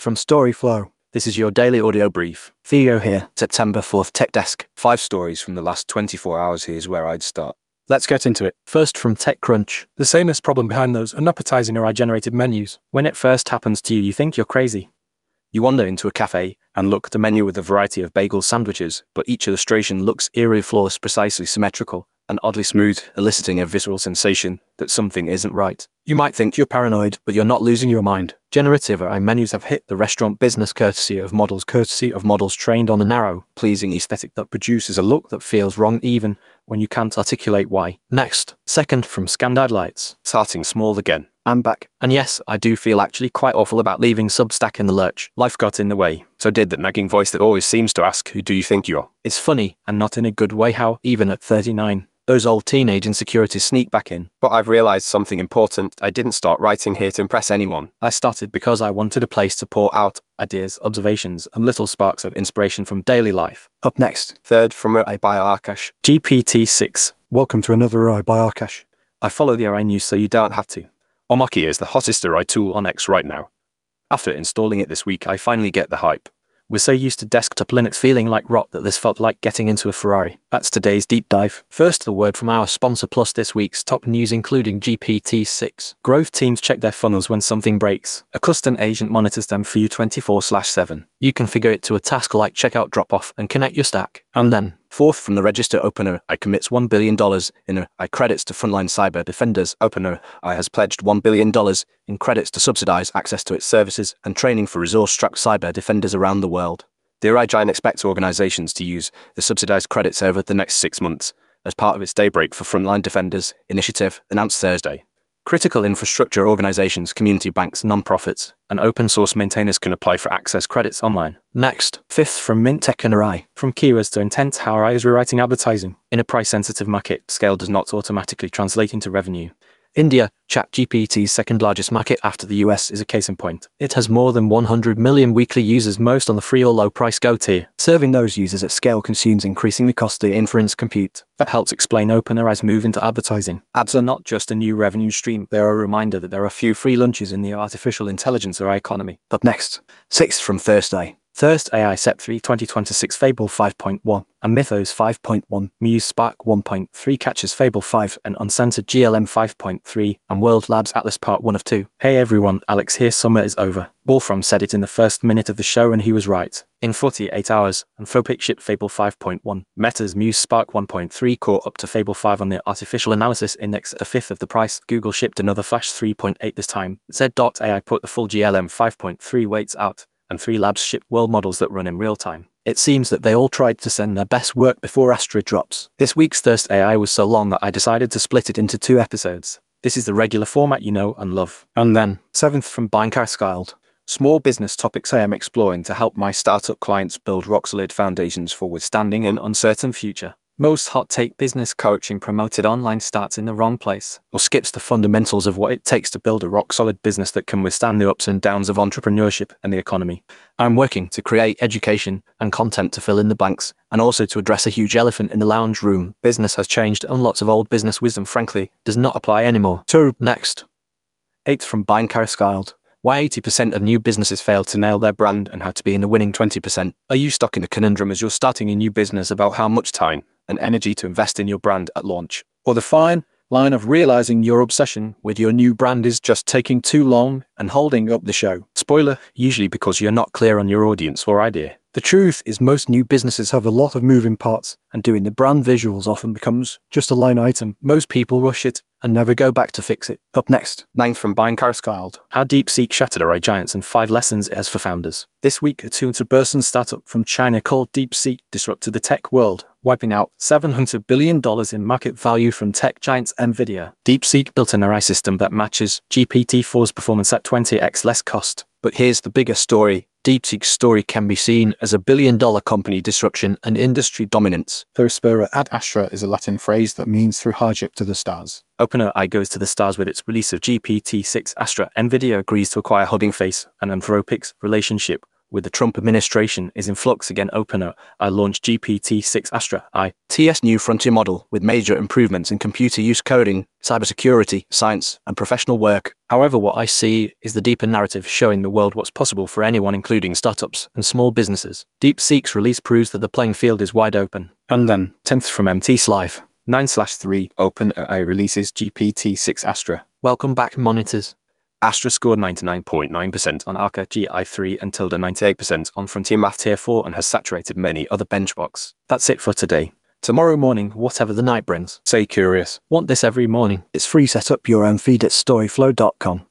from Storyflow. This is your daily audio brief. Theo here, September 4th Tech Desk. 5 stories from the last 24 hours. Here's where I'd start. Let's get into it. First from TechCrunch. The sanest problem behind those unappetizing AI-generated menus. When it first happens to you, you think you're crazy. You wander into a cafe and look at the menu with a variety of bagel sandwiches, but each illustration looks eerily flawless, precisely symmetrical, and oddly smooth, eliciting a visceral sensation that something isn't right. You might think you're paranoid, but you're not losing your mind. Generative AI menus have hit the restaurant business courtesy of models trained on a narrow, pleasing aesthetic that produces a look that feels wrong even when you can't articulate why. Next, second from Scandad Lights. Starting small again. I'm back. And yes, I do feel actually quite awful about leaving Substack in the lurch. Life got in the way. So did that nagging voice that always seems to ask, who do you think you are? It's funny, and not in a good way, how, even at 39, those old teenage insecurities sneak back in. But I've realized something important. I didn't start writing here to impress anyone. I started because I wanted a place to pour out ideas, observations, and little sparks of inspiration from daily life. Up next, third from AI by Akash. GPT-6. Welcome to another AI by Akash. I follow the AI news so you don't have to. Omaki is the hottest AI tool on X right now. After installing it this week, I finally get the hype. We're so used to desktop Linux feeling like rot that this felt like getting into a Ferrari. That's today's deep dive. First, the word from our sponsor plus this week's top news including GPT-6. Growth teams check their funnels when something breaks. A custom agent monitors them for you 24/7. You configure it to a task like checkout drop-off and connect your stack. And then, fourth from the register, OpenAI commits $1 billion in AI credits to frontline cyber defenders. OpenAI has pledged $1 billion in credits to subsidize access to its services and training for resource-strapped cyber defenders around the world. The AI giant expects organizations to use the subsidized credits over the next 6 months as part of its Daybreak for Frontline Defenders initiative announced Thursday. Critical infrastructure organizations, community banks, non-profits, and open-source maintainers can apply for access credits online. Next, fifth from Mint Tech and AI. From keywords to intent, how AI is rewriting advertising. In a price-sensitive market, scale does not automatically translate into revenue. India, ChatGPT's second largest market after the US, is a case in point. It has more than 100 million weekly users, most on the free or low price Go tier. Serving those users at scale consumes increasingly costly inference compute. That helps explain OpenAI's move into advertising. Ads are not just a new revenue stream, they are a reminder that there are few free lunches in the artificial intelligence AI economy. Up next, sixth from Thursday. Thirst AI Sep3 2026 Fable 5.1 and Mythos 5.1, Muse Spark 1.3 catches Fable 5 and Uncensored GLM 5.3 and World Labs Atlas Part 1 of 2. Hey everyone, Alex here. Summer is over. Wolfram said it in the first minute of the show and he was right. In 48 hours, Anthropic shipped Fable 5.1. Meta's Muse Spark 1.3 caught up to Fable 5 on the Artificial Analysis Index at a fifth of the price. Google shipped another Flash 3.8 this time. Z.ai put the full GLM 5.3 weights out, and 3 labs shipped world models that run in real time. It seems that they all tried to send their best work before Astra drops. This week's Thirst AI was so long that I decided to split it into 2 episodes. This is the regular format you know and love. And then, seventh from Bindcarskyled. Small business topics I am exploring to help my startup clients build rock-solid foundations for withstanding an uncertain future. Most hot take business coaching promoted online starts in the wrong place, or skips the fundamentals of what it takes to build a rock-solid business that can withstand the ups and downs of entrepreneurship and the economy. I'm working to create education and content to fill in the blanks, and also to address a huge elephant in the lounge room. Business has changed, and lots of old business wisdom, frankly, does not apply anymore. So, next. Eighth from Bindcarskyled. Why 80% of new businesses fail to nail their brand and how to be in the winning 20%. Are you stuck in a conundrum as you're starting a new business about how much time and energy to invest in your brand at launch? Or the fine line of realizing your obsession with your new brand is just taking too long and holding up the show? Spoiler, usually because you're not clear on your audience or idea. The truth is most new businesses have a lot of moving parts, and doing the brand visuals often becomes just a line item. Most people rush it and never go back to fix it. Up next, 9th from Bindcarskyled. How DeepSeek shattered AI giants and 5 lessons it has for founders. This week, a 200-person startup from China called DeepSeek disrupted the tech world, wiping out $700 billion in market value from tech giants NVIDIA. DeepSeek built an AI system that matches GPT-4's performance at 20x less cost. But here's the bigger story. DeepSeek's story can be seen as a billion-dollar company disruption and industry dominance. Throspera ad astra is a Latin phrase that means through hardship to the stars. OpenAI goes to the stars with its release of GPT-6 Astra. NVIDIA agrees to acquire Hugging Face, and Anthropic's relationship With the Trump administration is in flux again opener, I launched GPT-6 Astra. TS new frontier model with major improvements in computer use coding, cybersecurity, science, and professional work. However, what I see is the deeper narrative showing the world what's possible for anyone, including startups and small businesses. DeepSeek's release proves that the playing field is wide open. And then, 10th from MT Slive. 9/3 OpenAI releases GPT-6 Astra. Welcome back, monitors. Astra scored 99.9% on Arca GI3 and tilde 98% on Frontier Math Tier 4 and has saturated many other benchmarks. That's it for today. Tomorrow morning, whatever the night brings. Stay curious. Want this every morning? It's free. Set up your own feed at storyflow.com.